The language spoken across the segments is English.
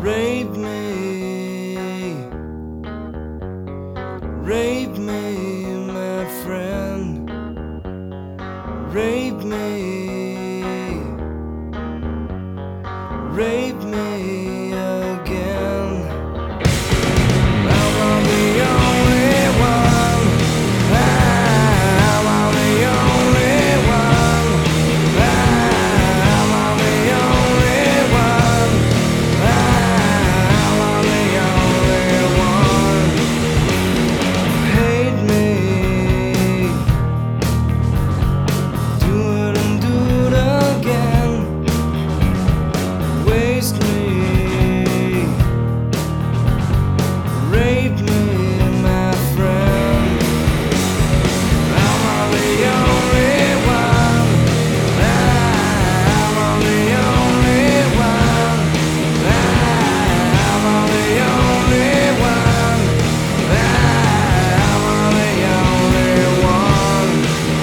Rape me, rape me, my friend. Rape me, rape me again. I'm the only one. I'm the only one. I'm the only one. I'm the only one. Hate me, do it and do it again. Waste me, rape me, my friend. I'm the only one. I'm the only one. I'm the only one. I'm the only one.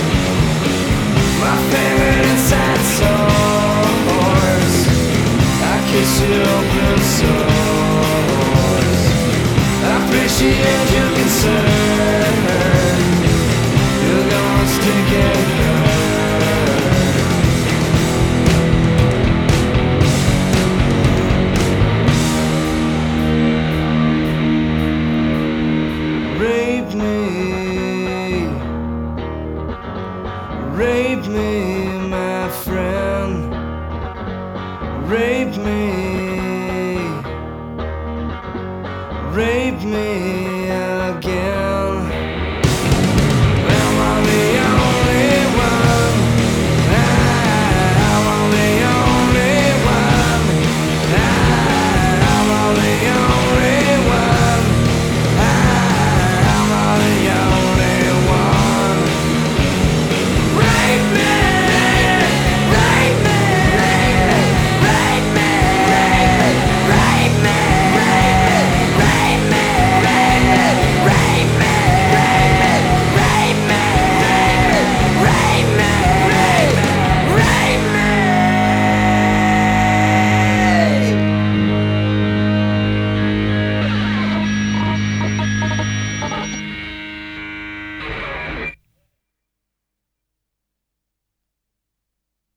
My favorite inside source, I kiss you open source. I appreciate your concern. You're gonna stick it hard. Rape me, rape me, my friend. Rape me, rape me